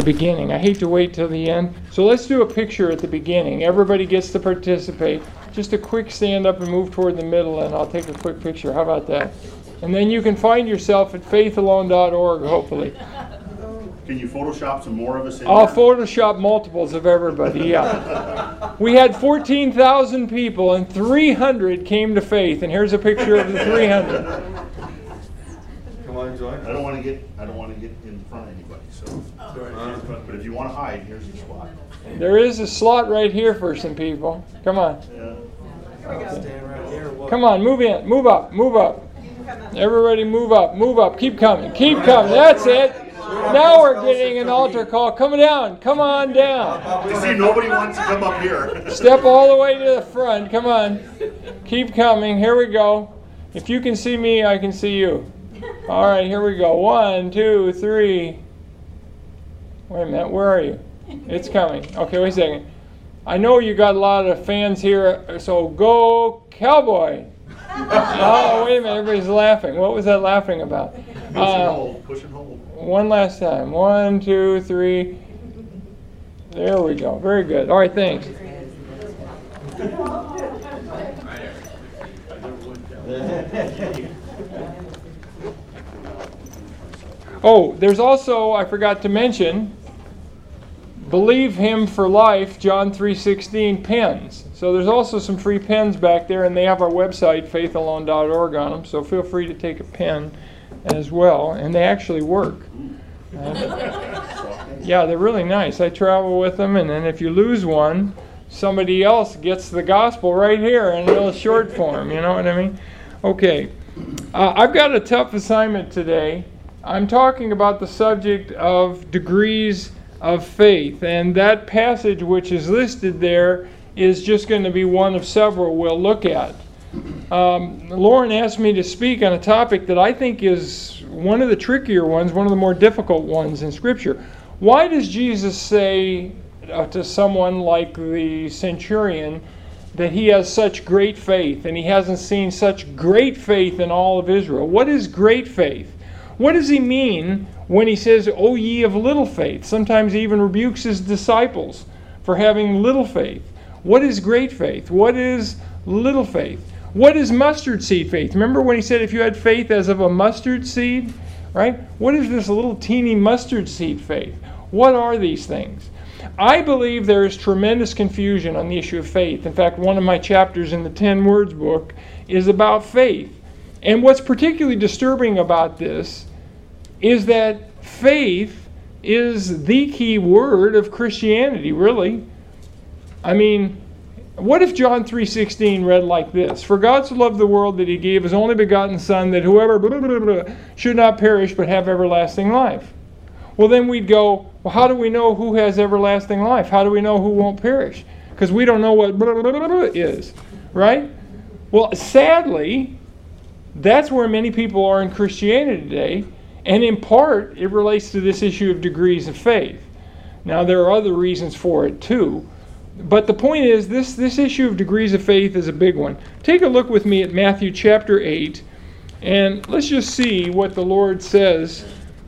beginning. I hate to wait till the end. So let's do a picture at the beginning. Everybody gets to participate. Just a quick stand up and move toward the middle, and I'll take a quick picture. How about that? And then you can find yourself at faithalone.org, hopefully. Can you Photoshop some more of us in I'll there? Photoshop multiples of everybody, yeah. We had 14,000 people, and 300 came to faith. And here's a picture of the 300. Come on, join. I don't want to get in front of anybody. So, but if you want to hide, here's your spot. There is a slot right here for some people. Come on. Yeah. Stand right here. Come on, move in. Move up. Move up. Everybody move up. Move up. Keep coming. Keep coming. That's it. Now we're getting an altar call. Come down. Come on down. You see, nobody wants to come up here. Step all the way to the front. Come on. Keep coming. Here we go. If you can see me, I can see you. All right, here we go. 1, 2, 3. Wait a minute. Where are you? It's coming. Okay, wait a second. I know you got a lot of fans here, so go Cowboy. Oh, wait a minute. Everybody's laughing. What was that laughing about? Push and hold. Push and hold. One last time. 1, 2, 3. There we go. Very good. All right, thanks. Oh, there's also, I forgot to mention, Believe Him for Life, John 3:16 pens. So there's also some free pens back there, and they have our website, faithalone.org, on them, so feel free to take a pen as well, and they actually work. Yeah, they're really nice. I travel with them, and then if you lose one, somebody else gets the gospel right here in a little short form, you know what I mean? Okay, I've got a tough assignment today. I'm talking about the subject of degrees of faith, and that passage which is listed there is just going to be one of several we'll look at. Lauren asked me to speak on a topic that I think is one of the trickier ones, one of the more difficult ones in Scripture. Why does Jesus say to someone like the centurion that he has such great faith, and he hasn't seen such great faith in all of Israel? What is great faith? What does he mean when he says, "O ye of little faith"? Sometimes he even rebukes his disciples for having little faith. What is great faith? What is little faith? What is mustard seed faith? Remember when he said if you had faith as of a mustard seed, right? What is this little teeny mustard seed faith? What are these things? I believe there is tremendous confusion on the issue of faith. In fact, one of my chapters in the 10 Words book is about faith. And what's particularly disturbing about this is that faith is the key word of Christianity, really. I mean, what if John 3:16 read like this? For God so loved the world that he gave his only begotten Son, that whoever should not perish but have everlasting life. Well, then we'd go, well, how do we know who has everlasting life? How do we know who won't perish? Because we don't know what is, right? Well, sadly, that's where many people are in Christianity today, and in part, it relates to this issue of degrees of faith. Now, there are other reasons for it, too. But the point is, this issue of degrees of faith is a big one. Take a look with me at Matthew chapter 8, and let's just see what the Lord says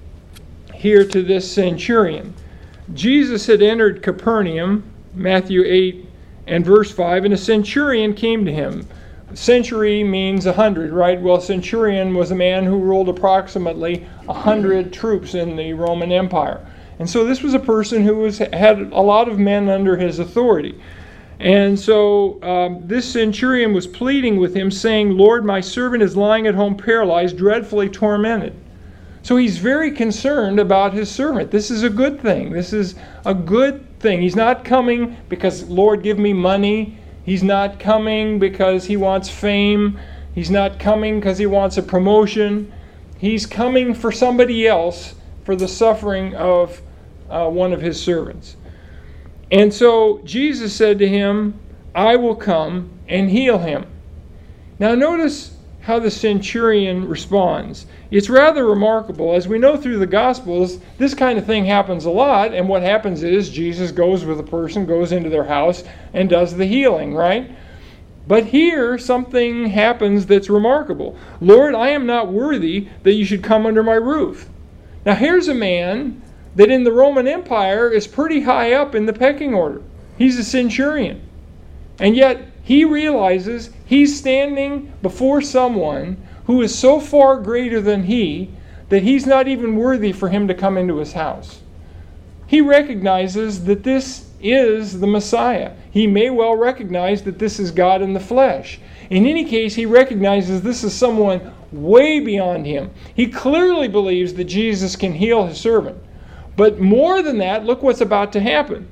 here to this centurion. Jesus had entered Capernaum, Matthew 8 and verse 5, and a centurion came to him. Century means 100, right? Well, centurion was a man who ruled approximately 100 troops in the Roman Empire. And so this was a person who had a lot of men under his authority. And so this centurion was pleading with him, saying, Lord, my servant is lying at home paralyzed, dreadfully tormented. So he's very concerned about his servant. This is a good thing. This is a good thing. He's not coming because, Lord, give me money. He's not coming because he wants fame. He's not coming because he wants a promotion. He's coming for somebody else, for the suffering of one of his servants. And so Jesus said to him, I will come and heal him. Now notice how the centurion responds. It's rather remarkable. As we know through the Gospels, this kind of thing happens a lot, and what happens is Jesus goes with a person, goes into their house, and does the healing, right? But here, something happens that's remarkable. Lord, I am not worthy that you should come under my roof. Now here's a man that in the Roman Empire is pretty high up in the pecking order. He's a centurion. And yet he realizes he's standing before someone who is so far greater than he that he's not even worthy for him to come into his house. He recognizes that this is the Messiah. He may well recognize that this is God in the flesh. In any case, he recognizes this is someone way beyond him. He clearly believes that Jesus can heal his servant. But more than that, look what's about to happen.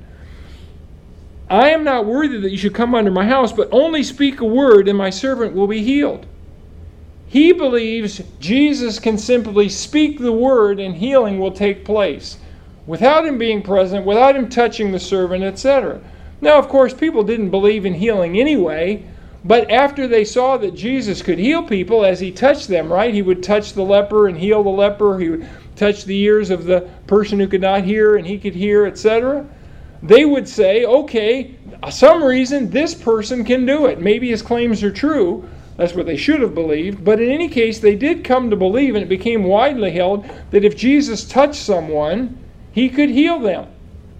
I am not worthy that you should come under my house, but only speak a word and my servant will be healed. He believes Jesus can simply speak the word and healing will take place without him being present, without him touching the servant, etc. Now, of course, people didn't believe in healing anyway, but after they saw that Jesus could heal people as he touched them, right? He would touch the leper and heal the leper. He would touch the ears of the person who could not hear and he could hear, etc. They would say, okay, some reason this person can do it. Maybe his claims are true. That's what they should have believed. But in any case, they did come to believe, and it became widely held, that if Jesus touched someone, he could heal them.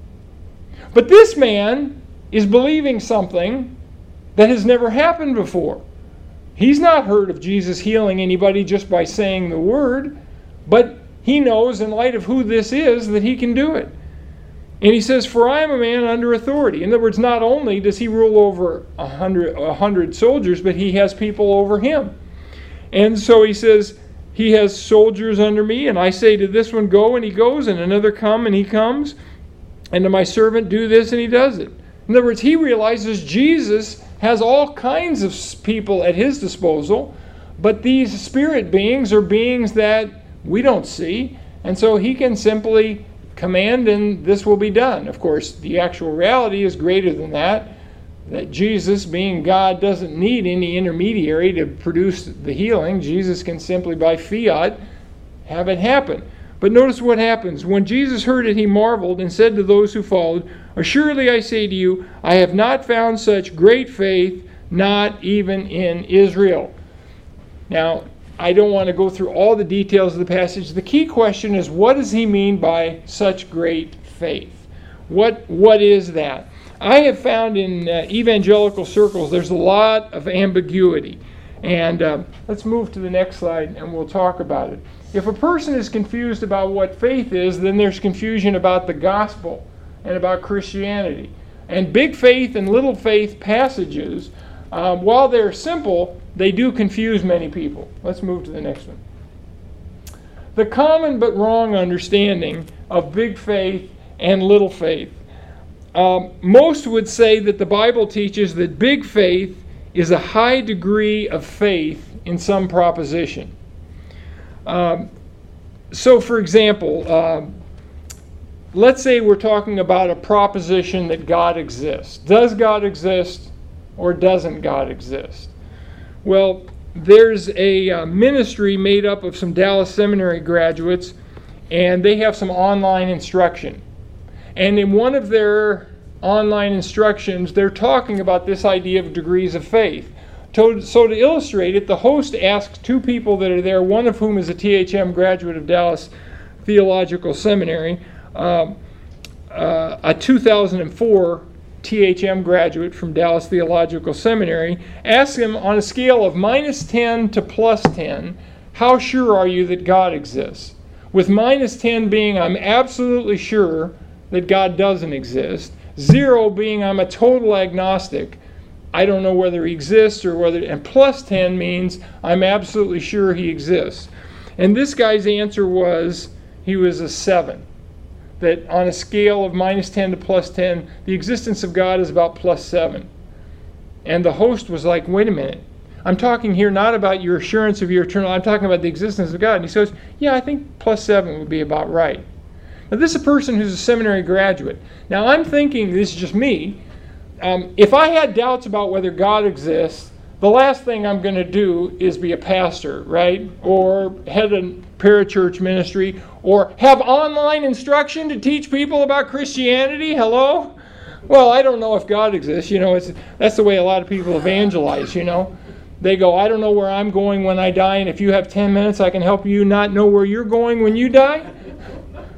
But this man is believing something that has never happened before. He's not heard of Jesus healing anybody just by saying the word, but he knows, in light of who this is, that he can do it. And he says, for I am a man under authority. In other words, not only does he rule over 100 soldiers, but he has people over him. And so he says, he has soldiers under me, and I say to this one, go, and he goes, and another come, and he comes, and to my servant, do this, and he does it. In other words, he realizes Jesus has all kinds of people at his disposal, but these spirit beings are beings that we don't see, and so he can simply command and this will be done. Of course, the actual reality is greater than that Jesus, being God, doesn't need any intermediary to produce the healing. Jesus can simply, by fiat, have it happen. But notice what happens. When Jesus heard it, he marveled and said to those who followed, assuredly I say to you, I have not found such great faith, not even in Israel. Now, I don't want to go through all the details of the passage. The key question is, what does he mean by such great faith? What is that? I have found in evangelical circles there's a lot of ambiguity. And let's move to the next slide and we'll talk about it. If a person is confused about what faith is, then there's confusion about the gospel and about Christianity. And big faith and little faith passages, while they're simple, they do confuse many people. Let's move to the next one. The common but wrong understanding of big faith and little faith. Most would say that the Bible teaches that big faith is a high degree of faith in some proposition. So, for example, let's say we're talking about a proposition that God exists. Does God exist or doesn't God exist? Well, there's a ministry made up of some Dallas Seminary graduates, and they have some online instruction. And in one of their online instructions, they're talking about this idea of degrees of faith. So to illustrate it, the host asks two people that are there, one of whom is a THM graduate of Dallas Theological Seminary, a 2004 THM graduate from Dallas Theological Seminary, asks him on a scale of -10 to +10, how sure are you that God exists? With -10 being I'm absolutely sure that God doesn't exist, 0 being I'm a total agnostic, I don't know whether he exists or whether, and +10 means I'm absolutely sure he exists. And this guy's answer was he was a 7. That on a scale of -10 to +10, the existence of God is about +7. And the host was like, wait a minute. I'm talking here not about your assurance of your eternal, I'm talking about the existence of God. And he says, yeah, I think +7 would be about right. Now this is a person who's a seminary graduate. Now I'm thinking, this is just me, if I had doubts about whether God exists, the last thing I'm going to do is be a pastor, right? Or head a parachurch ministry, or have online instruction to teach people about Christianity. Hello? Well, I don't know if God exists. You know, that's the way a lot of people evangelize, you know. They go, I don't know where I'm going when I die, and if you have 10 minutes, I can help you not know where you're going when you die.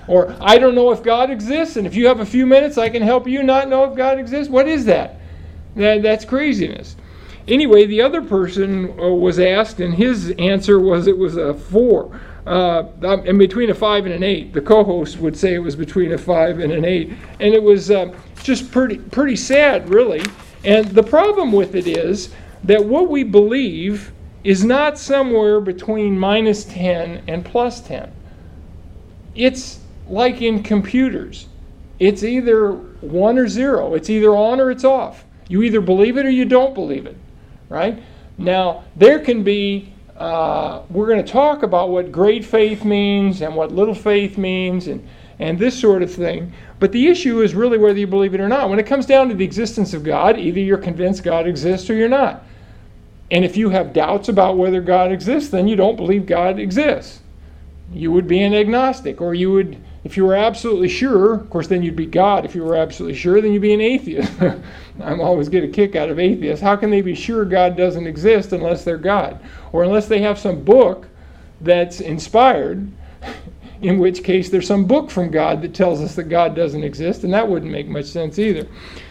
Or, I don't know if God exists, and if you have a few minutes, I can help you not know if God exists. What is that? That's craziness. Anyway, the other person was asked, and his answer was it was a 4. And between a 5 and an 8. The co-host would say it was between a 5 and an 8. And it was just pretty sad, really. And the problem with it is that what we believe is not somewhere between minus 10 and plus 10. It's like in computers. It's either 1 or 0. It's either on or it's off. You either believe it or you don't believe it, right? Now, there can be, we're going to talk about what great faith means and what little faith means and this sort of thing. But the issue is really whether you believe it or not. When it comes down to the existence of God, either you're convinced God exists or you're not. And if you have doubts about whether God exists, then you don't believe God exists. You would be an agnostic, or you would, if you were absolutely sure, of course then you'd be God. If you were absolutely sure, then you'd be an atheist. I'm always get a kick out of atheists. How can they be sure God doesn't exist unless they're God? Or unless they have some book that's inspired, in which case there's some book from God that tells us that God doesn't exist, and that wouldn't make much sense either.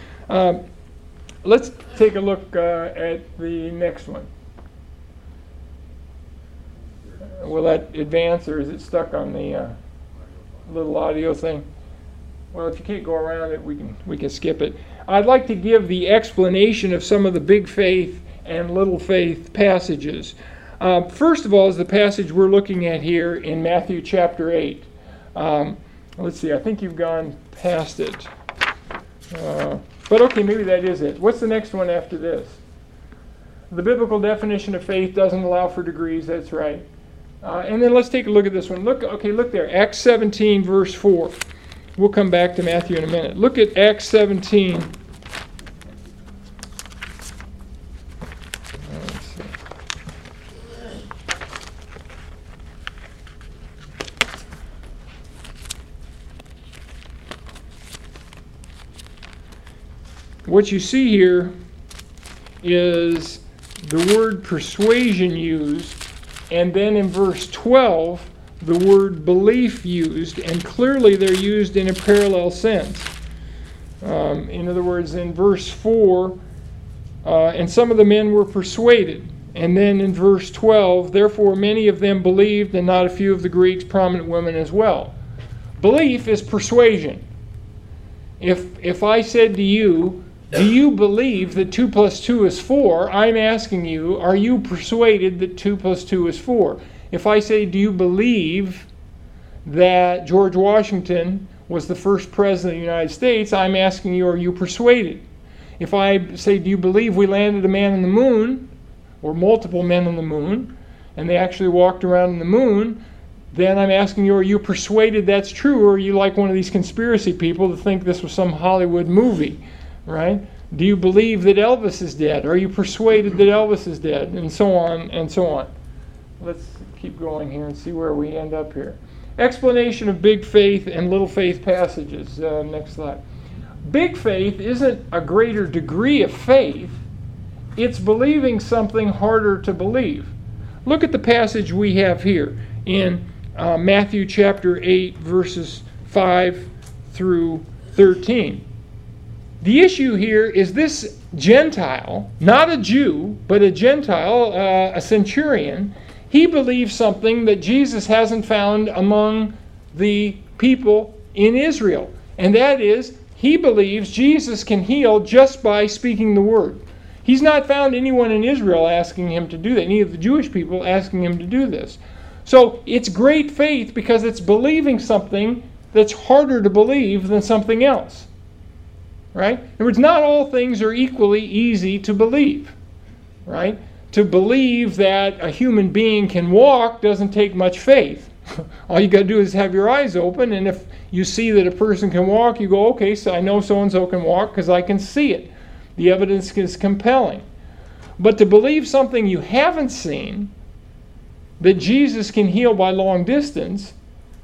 Let's take a look at the next one. Will that advance, or is it stuck on the little audio thing? Well, if you can't go around it, we can skip it. I'd like to give the explanation of some of the big faith and little faith passages. First of all is the passage we're looking at here in Matthew chapter 8. Let's see, I think you've gone past it. But okay, maybe that is it. What's the next one after this? The biblical definition of faith doesn't allow for degrees, that's right. And then let's take a look at this one. Look there, Acts 17, verse 4. We'll come back to Matthew in a minute. Look at Acts 17. Let's see. What you see here is the word persuasion used, and then in verse 12, the word belief used, and clearly they're used in a parallel sense. In other words, in verse 4, and some of the men were persuaded. And then in verse 12, therefore many of them believed, and not a few of the Greeks, prominent women as well. Belief is persuasion. If I said to you, do you believe that 2 plus 2 is 4? I'm asking you, are you persuaded that 2 plus 2 is 4? If I say, do you believe that George Washington was the first president of the United States, I'm asking you, are you persuaded? If I say, do you believe we landed a man on the moon, or multiple men on the moon, and they actually walked around on the moon, then I'm asking you, are you persuaded that's true, or are you like one of these conspiracy people that think this was some Hollywood movie? Right? Do you believe that Elvis is dead? Are you persuaded that Elvis is dead? And so on and so on. Let's keep going here and see where we end up here. Explanation of big faith and little faith passages. Next slide. Big faith isn't a greater degree of faith. It's believing something harder to believe. Look at the passage we have here in Matthew chapter 8, verses 5 through 13. The issue here is this Gentile, not a Jew, but a Gentile, a centurion, he believes something that Jesus hasn't found among the people in Israel. And that is, he believes Jesus can heal just by speaking the word. He's not found anyone in Israel asking him to do that, any of the Jewish people asking him to do this. So it's great faith because it's believing something that's harder to believe than something else. Right? In other words, not all things are equally easy to believe. Right? To believe that a human being can walk doesn't take much faith. All you got to do is have your eyes open, and if you see that a person can walk, you go, okay, so I know so-and-so can walk because I can see it. The evidence is compelling. But to believe something you haven't seen, that Jesus can heal by long distance,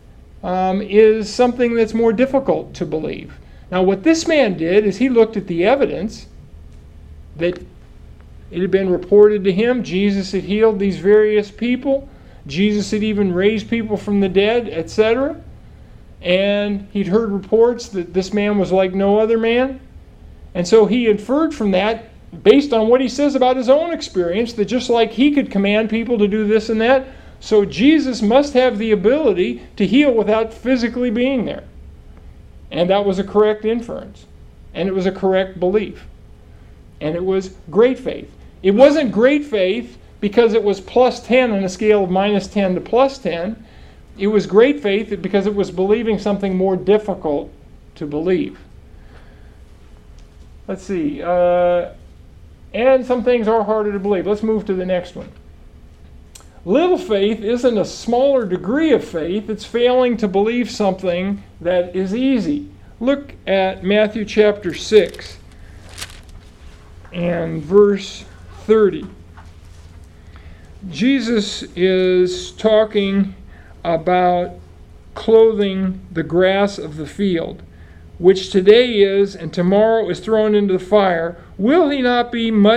is something that's more difficult to believe. Now, what this man did is he looked at the evidence that it had been reported to him. Jesus had healed these various people. Jesus had even raised people from the dead, etc. and he'd heard reports that this man was like no other man. And so he inferred from that, based on what he says about his own experience, that just like he could command people to do this and that, so Jesus must have the ability to heal without physically being there. And that was a correct inference. And it was a correct belief. And it was great faith. It wasn't great faith because it was plus 10 on a scale of minus 10 to plus 10. It was great faith because it was believing something more difficult to believe. Let's see. And some things are harder to believe. Let's move to the next one. Little faith isn't a smaller degree of faith. It's failing to believe something that is easy. Look at Matthew chapter 6 and verse 30. Jesus is talking about clothing the grass of the field, which today is and tomorrow is thrown into the fire. Will he not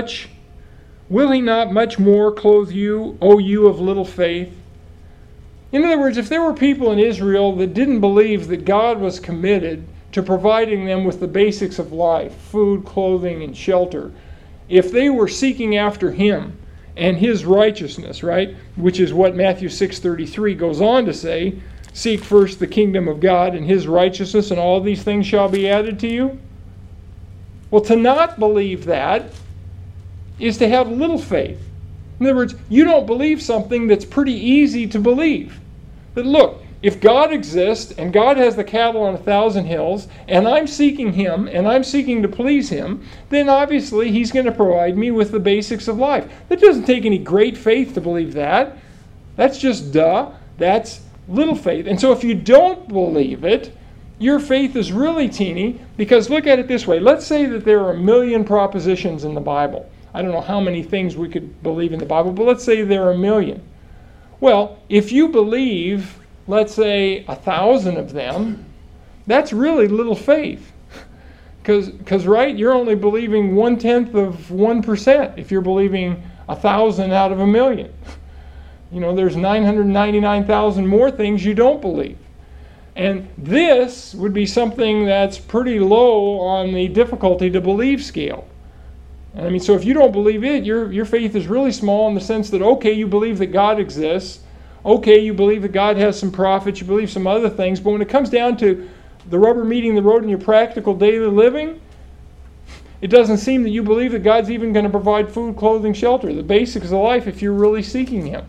much more clothe you, O you of little faith? In other words, if there were people in Israel that didn't believe that God was committed to providing them with the basics of life, food, clothing, and shelter, if they were seeking after him and his righteousness, right, which is what Matthew 6:33 goes on to say, seek first the kingdom of God and his righteousness, and all these things shall be added to you. Well, to not believe that is to have little faith. In other words, you don't believe something that's pretty easy to believe. That look, if God exists and God has the cattle on 1,000 hills, and I'm seeking him and I'm seeking to please him, then obviously he's going to provide me with the basics of life. That doesn't take any great faith to believe that. That's just duh. That's little faith. And so if you don't believe it, your faith is really teeny, because look at it this way. Let's say that there are 1 million propositions in the Bible. I don't know how many things we could believe in the Bible, but let's say there are 1 million. Well, if you believe, let's say, 1,000 of them, that's really little faith. Because, right, you're only believing 1/10 of 1% if you're believing 1,000 out of 1 million. You know, there's 999,000 more things you don't believe. And this would be something that's pretty low on the difficulty to believe scale. And I mean, so if you don't believe it, your faith is really small in the sense that, okay, you believe that God exists. Okay, you believe that God has some prophets. You believe some other things. But when it comes down to the rubber meeting the road in your practical daily living, it doesn't seem that you believe that God's even going to provide food, clothing, shelter, the basics of life if you're really seeking him.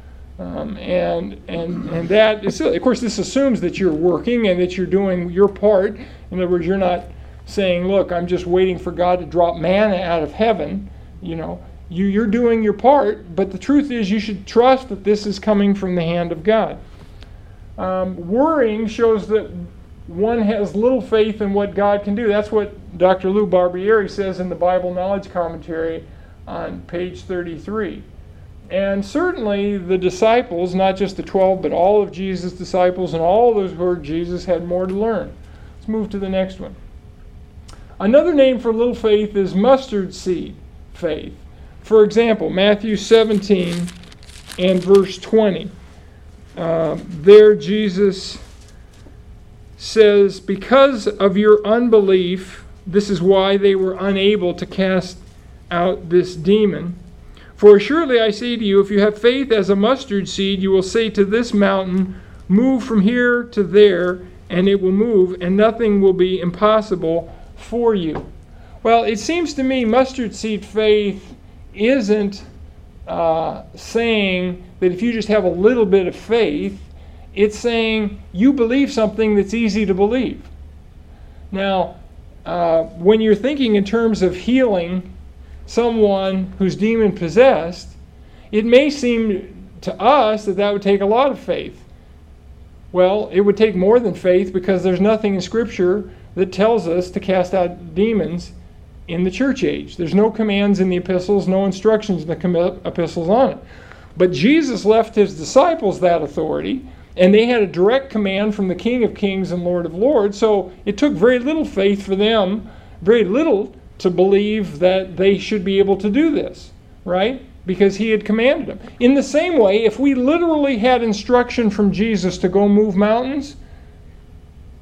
And that is, of course, this assumes that you're working and that you're doing your part. In other words, you're not saying, look, I'm just waiting for God to drop manna out of heaven. You know, you're doing your part, but the truth is you should trust that this is coming from the hand of God. Worrying shows that one has little faith in what God can do. That's what Dr. Lou Barbieri says in the Bible Knowledge Commentary on page 33. And certainly the disciples, not just the 12, but all of Jesus' disciples and all those who heard Jesus had more to learn. Let's move to the next one. Another name for little faith is mustard seed faith. For example, Matthew 17 and verse 20. There Jesus says, because of your unbelief, this is why they were unable to cast out this demon. For surely I say to you, if you have faith as a mustard seed, you will say to this mountain, move from here to there, and it will move, and nothing will be impossible for you. Well, it seems to me mustard seed faith isn't saying that if you just have a little bit of faith, it's saying you believe something that's easy to believe. Now, when you're thinking in terms of healing someone who's demon-possessed, it may seem to us that would take a lot of faith. Well, it would take more than faith, because there's nothing in Scripture that tells us to cast out demons in the church age. There's no commands in the epistles, no instructions in the epistles on it. But Jesus left his disciples that authority, and they had a direct command from the King of Kings and Lord of Lords, so it took very little faith for them, very little, to believe that they should be able to do this, right? Because he had commanded them. In the same way, if we literally had instruction from Jesus to go move mountains,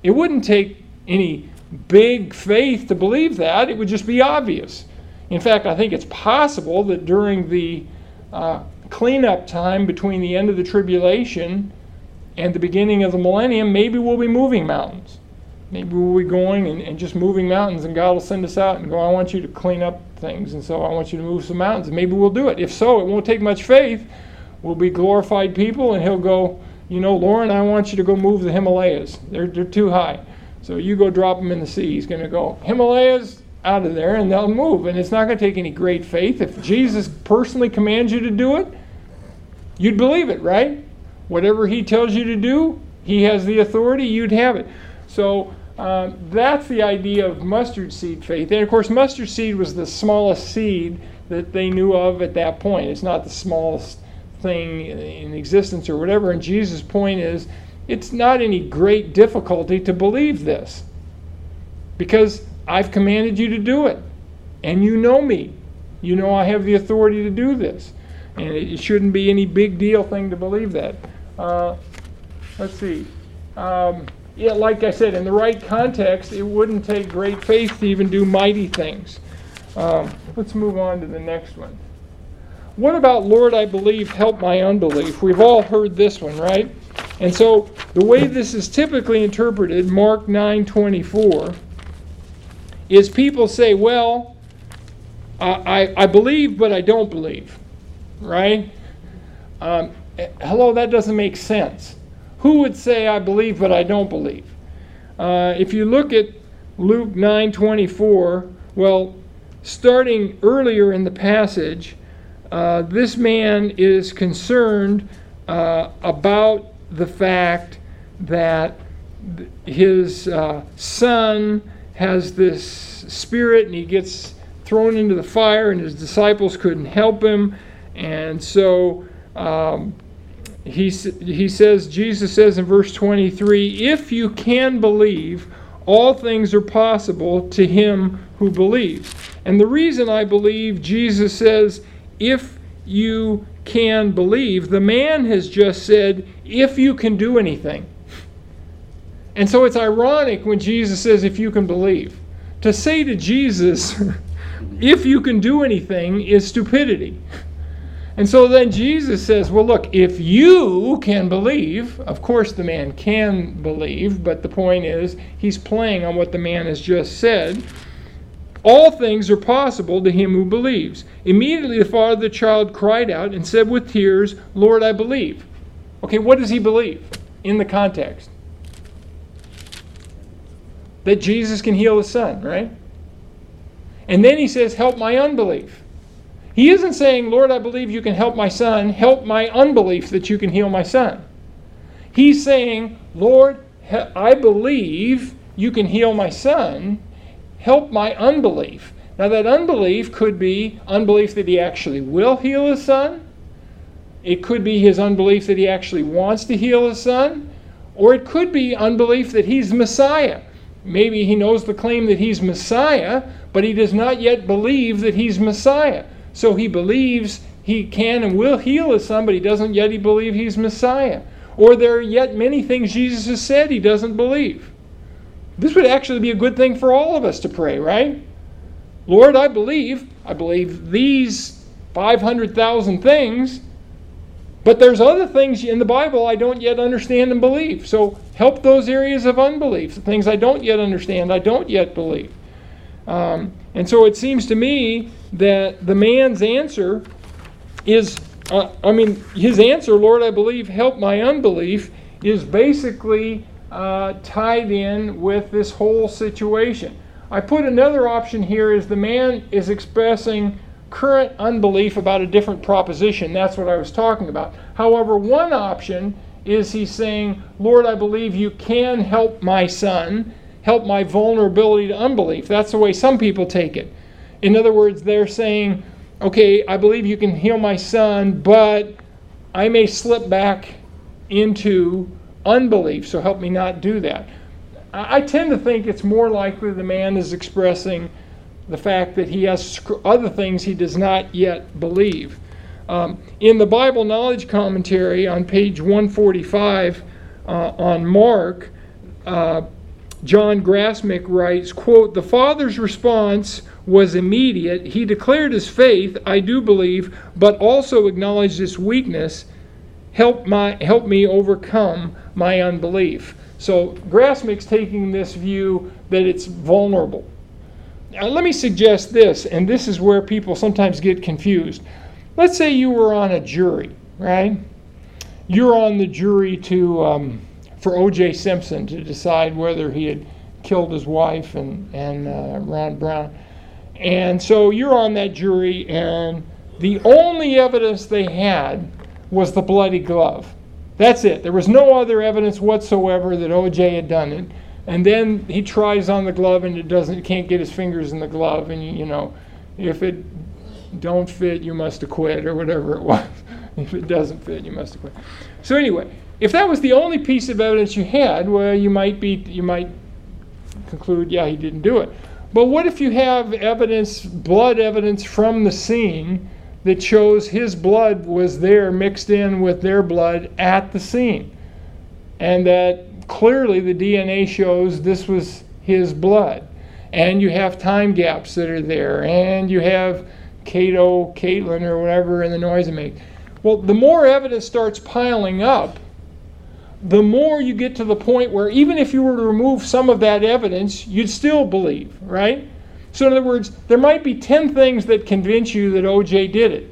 It wouldn't take any big faith to believe that. It would just be obvious. In fact, I think it's possible that during the cleanup time between the end of the tribulation and the beginning of the millennium, maybe we'll be moving mountains. Maybe we'll be going and just moving mountains, and God will send us out and go, I want you to clean up things, and so I want you to move some mountains. And maybe we'll do it. If so, it won't take much faith. We'll be glorified people, and he'll go, Lauren, I want you to go move the Himalayas. They're too high. So you go drop them in the sea. He's going to go, Himalayas, out of there, and they'll move. And it's not going to take any great faith. If Jesus personally commands you to do it, you'd believe it, right? Whatever he tells you to do, he has the authority, you'd have it. So that's the idea of mustard seed faith. And of course, mustard seed was the smallest seed that they knew of at that point. It's not the smallest thing in existence or whatever. And Jesus' point is, it's not any great difficulty to believe this, because I've commanded you to do it, and you know me. You know I have the authority to do this, and it shouldn't be any big deal thing to believe that. Let's see. Yeah, like I said, in the right context, it wouldn't take great faith to even do mighty things. Let's move on to the next one. What about, Lord, I believe, help my unbelief? We've all heard this one, right? And so the way this is typically interpreted, Mark 9:24, is people say, well, I believe, but I don't believe, right? Hello, that doesn't make sense. Who would say, I believe, but I don't believe? If you look at Luke 9:24, well, starting earlier in the passage, this man is concerned about the fact that his son has this spirit, and he gets thrown into the fire, and his disciples couldn't help him. And so Jesus says in verse 23, if you can believe, all things are possible to him who believes. And the reason I believe, Jesus says, if you can believe, the man has just said, if you can do anything. And so it's ironic when Jesus says, if you can believe. To say to Jesus, if you can do anything, is stupidity. And so then Jesus says, well, look, if you can believe, of course the man can believe, but the point is, he's playing on what the man has just said. All things are possible to him who believes. Immediately the father of the child cried out and said with tears, Lord, I believe. Okay, what does he believe in the context? That Jesus can heal his son, right? And then he says, help my unbelief. He isn't saying, Lord, I believe you can help my son. Help my unbelief that you can heal my son. He's saying, Lord, I believe you can heal my son. Help my unbelief. Now that unbelief could be unbelief that he actually will heal his son. It could be his unbelief that he actually wants to heal his son. Or it could be unbelief that he's Messiah. Maybe he knows the claim that he's Messiah, but he does not yet believe that he's Messiah. So he believes he can and will heal his son, but he doesn't yet believe he's Messiah. Or there are yet many things Jesus has said he doesn't believe. This would actually be a good thing for all of us to pray, right? Lord, I believe these 500,000 things, but there's other things in the Bible I don't yet understand and believe. So help those areas of unbelief, the things I don't yet understand, I don't yet believe. And so it seems to me that the man's answer is, his answer, Lord, I believe, help my unbelief, is basically tied in with this whole situation. I put another option here is the man is expressing current unbelief about a different proposition. That's what I was talking about. However, one option is he's saying, Lord, I believe you can help my son, help my vulnerability to unbelief. That's the way some people take it. In other words, they're saying, okay, I believe you can heal my son, but I may slip back into unbelief, so help me not do that. I tend to think it's more likely the man is expressing the fact that he has other things he does not yet believe. In the Bible Knowledge Commentary on page 145 on Mark, John Grasmick writes, quote, "The father's response was immediate. He declared his faith, I do believe, but also acknowledged its weakness. Help me overcome my unbelief." So Grasmick's taking this view that it's vulnerable. Now, let me suggest this, and this is where people sometimes get confused. Let's say you were on a jury, right? You're on the jury for O.J. Simpson to decide whether he had killed his wife and Ron Brown. And so you're on that jury, and the only evidence they had was the bloody glove. That's it. There was no other evidence whatsoever that O.J. had done it. And then he tries on the glove, and can't get his fingers in the glove. And if it don't fit, you must acquit, or whatever it was. If it doesn't fit, you must acquit. So anyway, if that was the only piece of evidence you had, well, you might conclude, yeah, he didn't do it. But what if you have blood evidence from the scene that shows his blood was there mixed in with their blood at the scene, and that clearly the DNA shows this was his blood, and you have time gaps that are there, and you have Caitlin, or whatever, and the noise it makes. Well, the more evidence starts piling up, the more you get to the point where even if you were to remove some of that evidence, you'd still believe, right? So in other words, there might be 10 things that convince you that O.J. did it.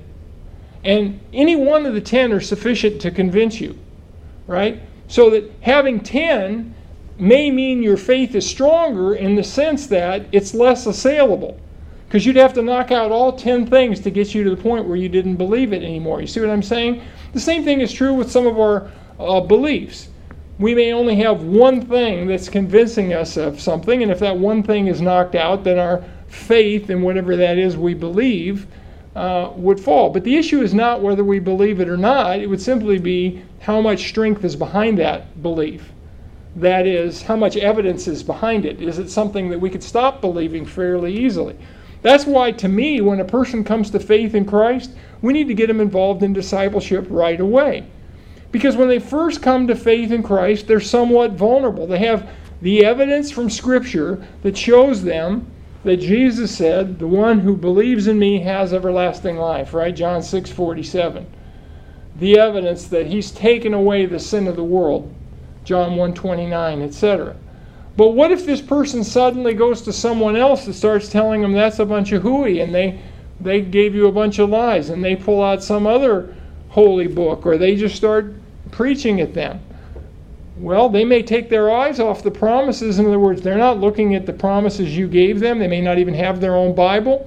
And any one of the 10 are sufficient to convince you, right? So that having 10 may mean your faith is stronger in the sense that it's less assailable. Because you'd have to knock out all 10 things to get you to the point where you didn't believe it anymore. You see what I'm saying? The same thing is true with some of our beliefs. We may only have one thing that's convincing us of something, and if that one thing is knocked out, then our faith in whatever that is we believe would fall. But the issue is not whether we believe it or not. It would simply be how much strength is behind that belief. That is, how much evidence is behind it. Is it something that we could stop believing fairly easily? That's why, to me, when a person comes to faith in Christ, we need to get them involved in discipleship right away. Because when they first come to faith in Christ, they're somewhat vulnerable. They have the evidence from Scripture that shows them that Jesus said, the one who believes in me has everlasting life, right? John 6:47. The evidence that he's taken away the sin of the world, John 1:29, etc. But what if this person suddenly goes to someone else that starts telling them that's a bunch of hooey, and they gave you a bunch of lies, and they pull out some other holy book, or they just start preaching at them? Well, they may take their eyes off the promises. In other words, they're not looking at the promises you gave them. They may not even have their own Bible.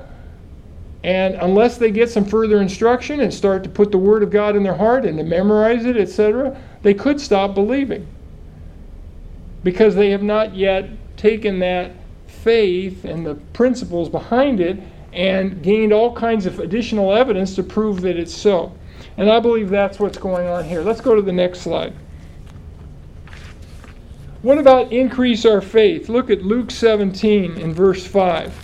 And unless they get some further instruction and start to put the Word of God in their heart and to memorize it, etc., they could stop believing. Because they have not yet taken that faith and the principles behind it and gained all kinds of additional evidence to prove that it's so. And I believe that's what's going on here. Let's go to the next slide. What about increase our faith? Look at Luke 17 in verse 5.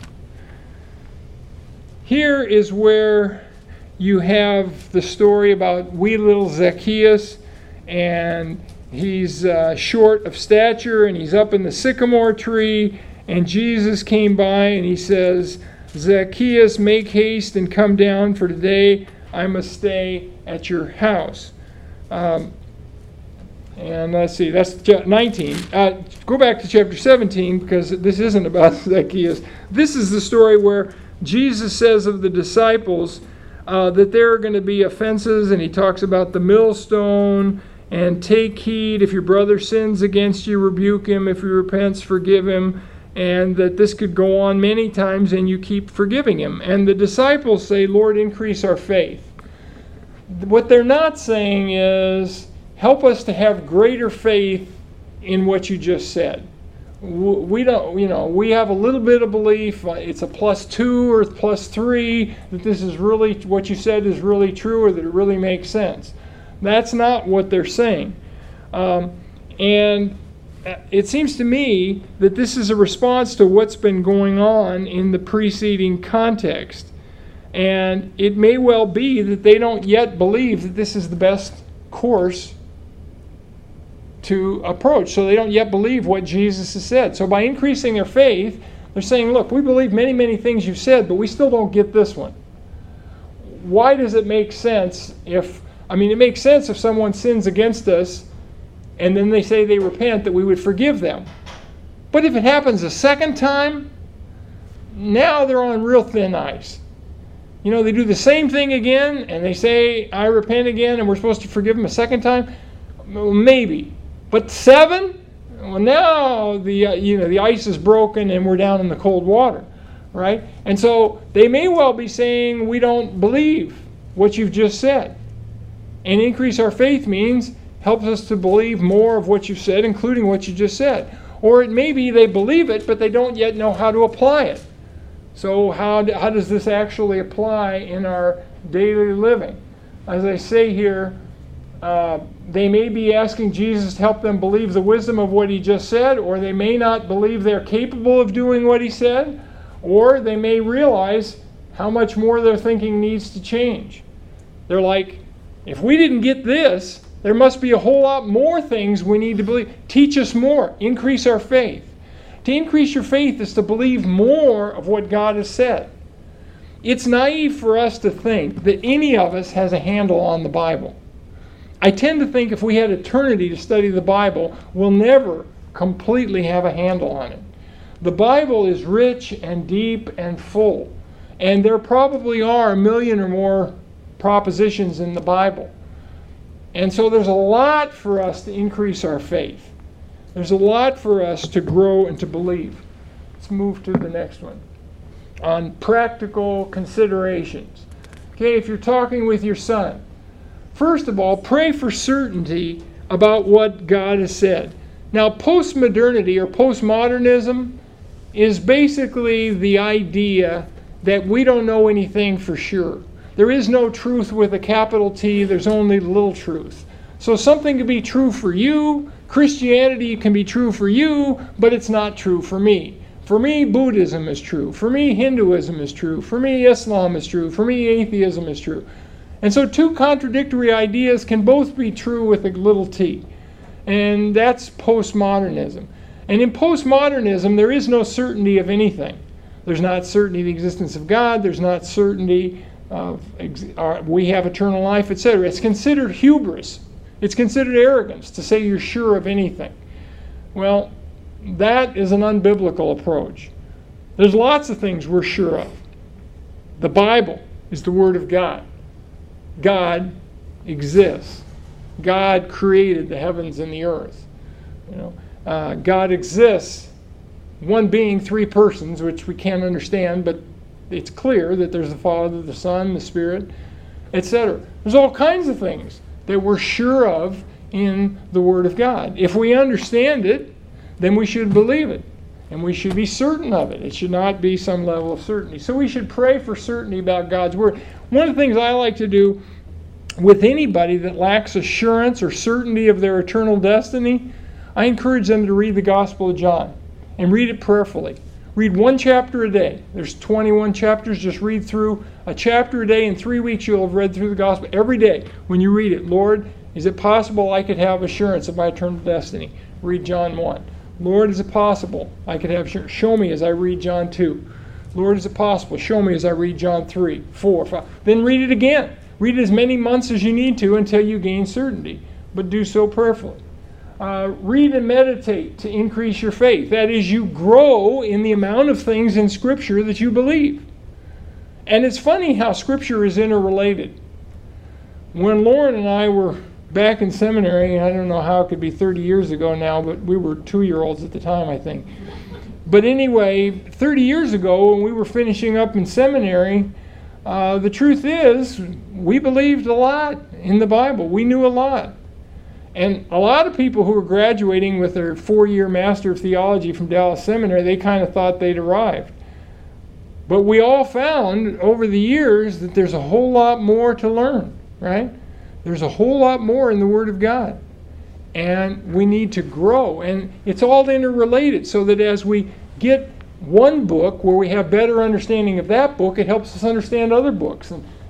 Here is where you have the story about wee little Zacchaeus, and he's short of stature, and he's up in the sycamore tree, and Jesus came by and he says, "Zacchaeus, make haste and come down, for today I must stay at your house." And let's see, that's 19. Go back to chapter 17, because this isn't about Zacchaeus. This is the story where Jesus says of the disciples that there are going to be offenses, and he talks about the millstone, and take heed, if your brother sins against you, rebuke him. If he repents, forgive him. And that this could go on many times, and you keep forgiving him. And the disciples say, "Lord, increase our faith." What they're not saying is, help us to have greater faith in what you just said. We don't, we have a little bit of belief. It's a +2 or +3 that this is really, what you said is really true, or that it really makes sense. That's not what they're saying. And it seems to me that this is a response to what's been going on in the preceding context. And it may well be that they don't yet believe that this is the best course to approach. So they don't yet believe what Jesus has said. So by increasing their faith, they're saying, look, we believe many, many things you've said, but we still don't get this one. Why does it make sense if, it makes sense if someone sins against us and then they say they repent, that we would forgive them. But if it happens a second time, now they're on real thin ice. They do the same thing again and they say, I repent again, and we're supposed to forgive them a second time? Well, maybe. But 7? Well, now the ice is broken and we're down in the cold water, right? And so they may well be saying, we don't believe what you've just said. And increase our faith means helps us to believe more of what you've said, including what you just said. Or it may be they believe it, but they don't yet know how to apply it. So how does this actually apply in our daily living? As I say here, they may be asking Jesus to help them believe the wisdom of what he just said, or they may not believe they're capable of doing what he said, or they may realize how much more their thinking needs to change. They're like, if we didn't get this, there must be a whole lot more things we need to believe. Teach us more. Increase our faith. To increase your faith is to believe more of what God has said. It's naive for us to think that any of us has a handle on the Bible. I tend to think if we had eternity to study the Bible, we'll never completely have a handle on it. The Bible is rich and deep and full. And there probably are 1 million or more propositions in the Bible. And so there's a lot for us to increase our faith. There's a lot for us to grow and to believe. Let's move to the next one. On practical considerations. Okay, if you're talking with your son, first of all, pray for certainty about what God has said. Now, postmodernity or postmodernism is basically the idea that we don't know anything for sure. There is no truth with a capital T, there's only little truth. So something can be true for you, Christianity can be true for you, but it's not true for me. For me, Buddhism is true. For me, Hinduism is true. For me, Islam is true. For me, atheism is true. And so two contradictory ideas can both be true with a little t. And that's postmodernism. And in postmodernism, there is no certainty of anything. There's not certainty of the existence of God. There's not certainty of we have eternal life, etc. It's considered hubris. It's considered arrogance to say you're sure of anything. Well, that is an unbiblical approach. There's lots of things we're sure of. The Bible is the Word of God. God exists. God created the heavens and the earth. God exists, one being, three persons, which we can't understand, but it's clear that there's the Father, the Son, the Spirit, etc. There's all kinds of things that we're sure of in the Word of God. If we understand it, then we should believe it, and we should be certain of it. It should not be some level of certainty. So we should pray for certainty about God's Word. One of the things I like to do with anybody that lacks assurance or certainty of their eternal destiny, I encourage them to read the Gospel of John and read it prayerfully. Read one chapter a day. There's 21 chapters. Just read through a chapter a day. In 3 weeks, you'll have read through the Gospel. Every day when you read it, Lord, is it possible I could have assurance of my eternal destiny? Read John 1. Lord, is it possible I could have assurance? Show me as I read John 2. Lord, is it possible? Show me as I read John 3, 4, 5. Then read it again. Read it as many months as you need to until you gain certainty, but do so prayerfully. Read and meditate to increase your faith. That is, you grow in the amount of things in Scripture that you believe. And it's funny how Scripture is interrelated. When Lauren and I were back in seminary, I don't know how it could be 30 years ago now, but we were 2-year-olds at the time, I think. But anyway, 30 years ago, when we were finishing up in seminary, the truth is, we believed a lot in the Bible. We knew a lot. And a lot of people who were graduating with their 4-year Master of Theology from Dallas Seminary, they kind of thought they'd arrived. But we all found over the years that there's a whole lot more to learn, right? There's a whole lot more in the Word of God. And we need to grow. And it's all interrelated, so that as we get one book where we have better understanding of that book, it helps us understand other books. And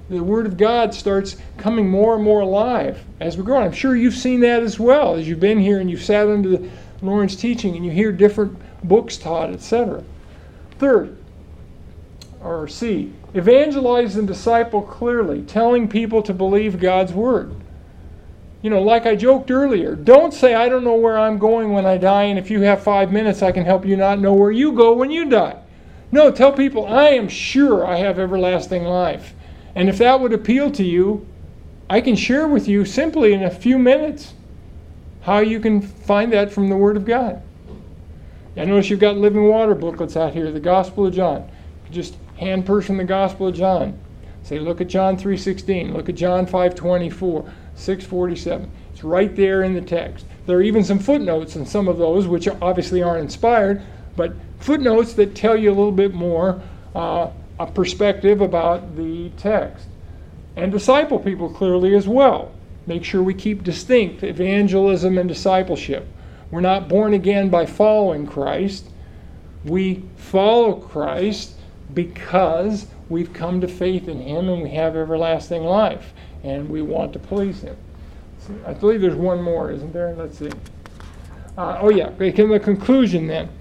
The Word of God starts coming more and more alive as we grow. And I'm sure you've seen that as well as you've been here and you've sat under the Lawrence teaching and you hear different books taught, etc. Third, or C, evangelize and disciple clearly, telling people to believe God's Word. You know, like I joked earlier, don't say, I don't know where I'm going when I die, and if you have 5 minutes, I can help you not know where you go when you die. No, tell people, I am sure I have everlasting life. And if that would appeal to you, I can share with you simply in a few minutes how you can find that from the Word of God. I notice you've got Living Water booklets out here, the Gospel of John. Just hand person the Gospel of John. Say, look at John 3:16, look at John 5:24, 6:47. It's right there in the text. There are even some footnotes in some of those, which obviously aren't inspired, but footnotes that tell you a little bit more a perspective about the text. And disciple people clearly as well. Make sure we keep distinct evangelism and discipleship. We're not born again by following Christ. We follow Christ because we've come to faith in Him and we have everlasting life. And we want to please Him. So I believe there's one more, isn't there? Let's see. The conclusion then.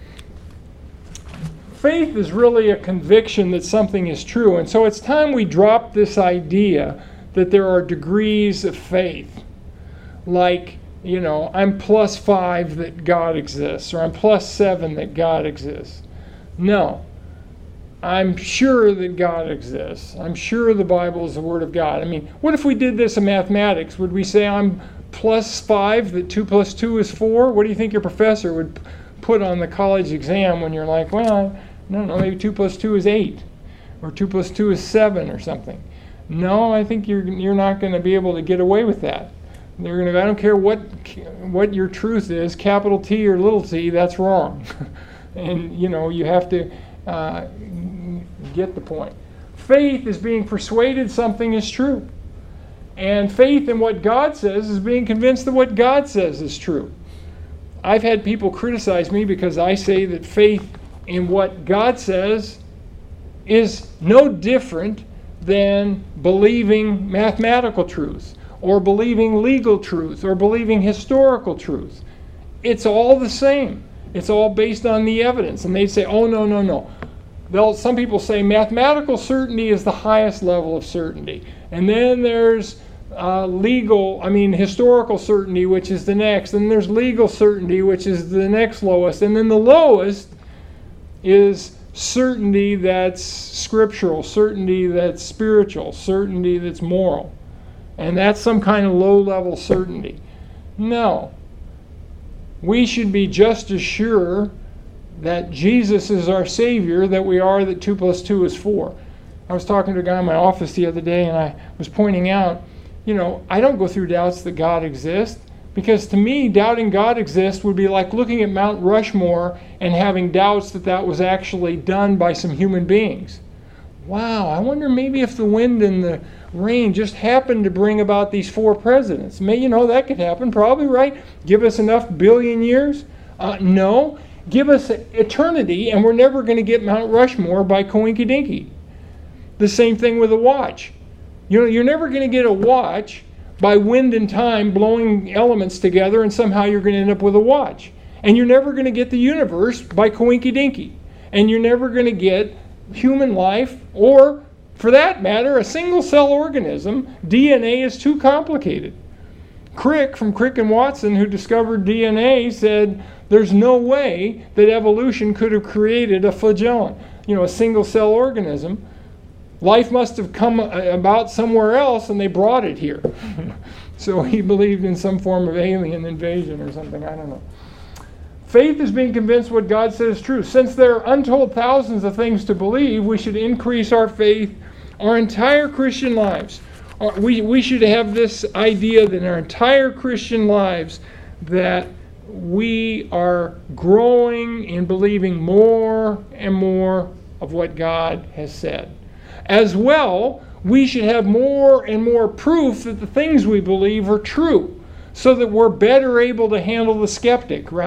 Faith is really a conviction that something is true. And so it's time we drop this idea that there are degrees of faith. Like, you know, I'm +5 that God exists, or I'm +7 that God exists. No. I'm sure that God exists. I'm sure the Bible is the Word of God. I mean, what if we did this in mathematics? Would we say I'm +5 that 2 + 2 is 4? What do you think your professor would put on the college exam when you're like, well, no, maybe 2 + 2 is 8, or 2 + 2 is 7 or something? No, I think you're not going to be able to get away with that. They're going to, I don't care what your truth is, capital T or little t, that's wrong. And, you know, you have to get the point. Faith is being persuaded something is true. And faith in what God says is being convinced that what God says is true. I've had people criticize me because I say that faith in what God says is no different than believing mathematical truth, or believing legal truth, or believing historical truth. It's all the same. It's all based on the evidence. And they say, oh, no. Some people say mathematical certainty is the highest level of certainty. And then there's historical certainty, which is the next. And there's legal certainty, which is the next lowest. And then the lowest is certainty that's scriptural, certainty that's spiritual, certainty that's moral. And that's some kind of low-level certainty. No. We should be just as sure that Jesus is our Savior that we are that 2 + 2 is 4. I was talking to a guy in my office the other day, and I was pointing out, you know, I don't go through doubts that God exists, because to me, doubting God exists would be like looking at Mount Rushmore and having doubts that that was actually done by some human beings. Wow, I wonder maybe if the wind and the rain just happened to bring about these 4 presidents. That could happen, probably, right? Give us enough billion years? No. Give us eternity, and we're never going to get Mount Rushmore by coinky-dinky. The same thing with a watch. You're never going to get a watch by wind and time blowing elements together, and somehow you're going to end up with a watch. And you're never going to get the universe by coinky-dinky. And you're never going to get human life, or, for that matter, a single-cell organism. DNA is too complicated. Crick, from Crick and Watson, who discovered DNA, said there's no way that evolution could have created a flagellum, a single-cell organism. Life must have come about somewhere else, and they brought it here. So he believed in some form of alien invasion or something, I don't know. Faith is being convinced what God says is true. Since there are untold thousands of things to believe, we should increase our faith our entire Christian lives. We should have this idea that in our entire Christian lives that we are growing in believing more and more of what God has said. As well, we should have more and more proof that the things we believe are true, so that we're better able to handle the skeptic, right?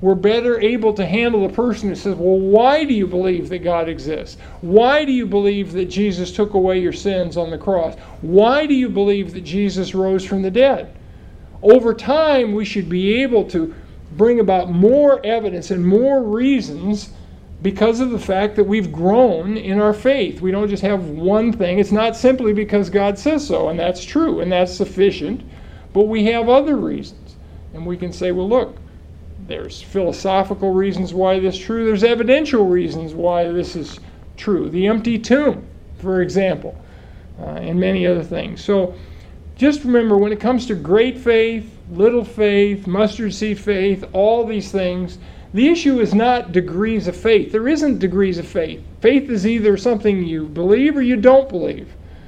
we're better able to handle a person who says, well, why do you believe that God exists? Why do you believe that Jesus took away your sins on the cross? Why do you believe that Jesus rose from the dead? Over time, we should be able to bring about more evidence and more reasons because of the fact that we've grown in our faith. We don't just have one thing. It's not simply because God says so, and that's true, and that's sufficient, but we have other reasons. And we can say, well, look, there's philosophical reasons why this is true. There's evidential reasons why this is true. The empty tomb, for example, and many other things. So just remember, when it comes to great faith, little faith, mustard seed faith, all these things, the issue is not degrees of faith. There isn't degrees of faith. Faith is either something you believe or you don't believe.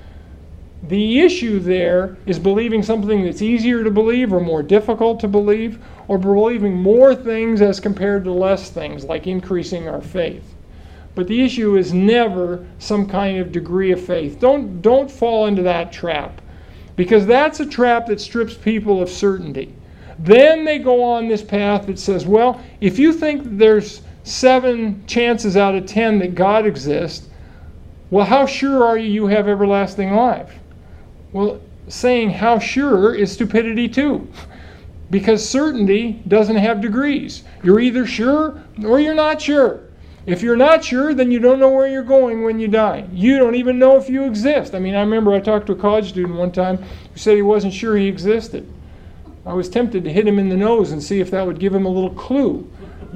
The issue there is believing something that's easier to believe or more difficult to believe, or believing more things as compared to less things, like increasing our faith. But the issue is never some kind of degree of faith. Don't fall into that trap, because that's a trap that strips people of certainty. Then they go on this path that says, well, if you think there's 7 chances out of 10 that God exists, well, how sure are you have everlasting life? Well, saying how sure is stupidity too, because certainty doesn't have degrees. You're either sure or you're not sure. If you're not sure, then you don't know where you're going when you die. You don't even know if you exist. I remember I talked to a college student one time who said he wasn't sure he existed. I was tempted to hit him in the nose and see if that would give him a little clue,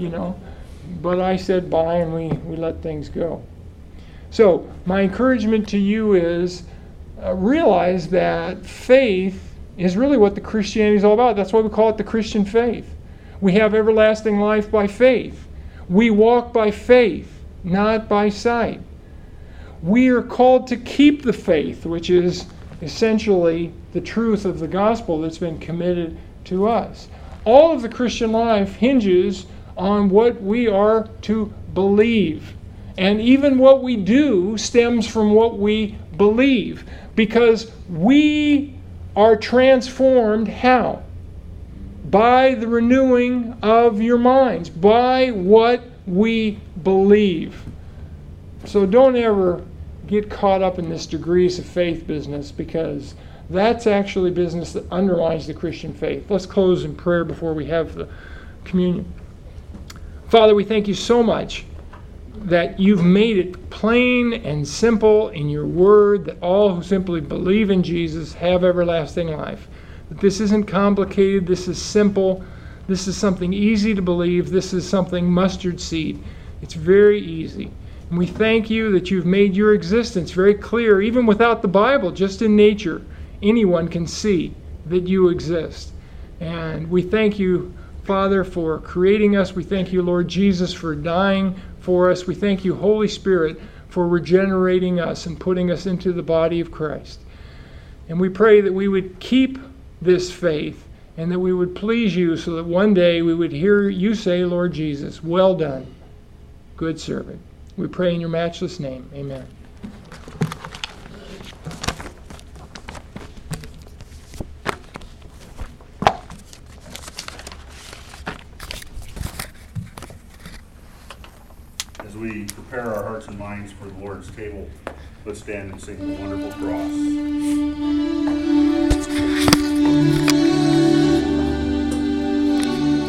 But I said bye, and we let things go. So my encouragement to you is realize that faith is really what the Christianity is all about. That's why we call it the Christian faith. We have everlasting life by faith. We walk by faith, not by sight. We are called to keep the faith, which is essentially the truth of the gospel that's been committed to us. All of the Christian life hinges on what we are to believe. And even what we do stems from what we believe. Because we are transformed how? By the renewing of your minds, by what we believe. So don't ever get caught up in this degrees of faith business, because that's actually business that undermines the Christian faith. Let's close in prayer before we have the communion. Father, we thank you so much that you've made it plain and simple in your word that all who simply believe in Jesus have everlasting life. That this isn't complicated, this is simple, this is something easy to believe, this is something mustard seed. It's very easy. And we thank you that you've made your existence very clear, even without the Bible, just in nature. Anyone can see that you exist. And we thank you, Father, for creating us. We thank you, Lord Jesus, for dying for us. We thank you, Holy Spirit, for regenerating us and putting us into the body of Christ. And we pray that we would keep this faith and that we would please you, so that one day we would hear you say, Lord Jesus, well done, good servant. We pray in your matchless name. Amen. As we prepare our hearts and minds for the Lord's table, let's stand and sing the Wonderful Cross.